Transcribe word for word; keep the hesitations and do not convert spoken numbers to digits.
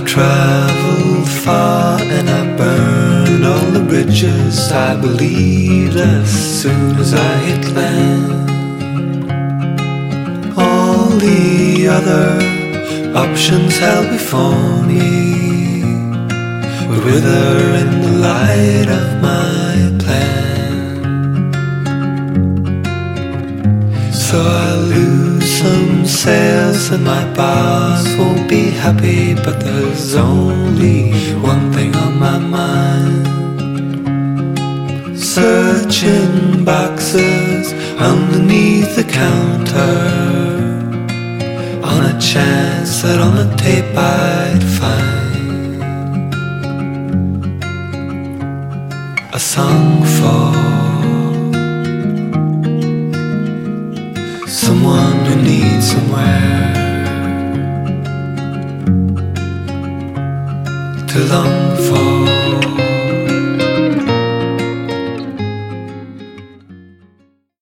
traveled far and I burned all the bridges I believed as soon as I hit land. All the other options held before me would wither in the light of my plan. So I lose some sails and my boss won't be happy, but there's only one thing on my mind. Searching boxes underneath the counter on a chance that on the tape I'd find a song for someone who needs somewhere to long for.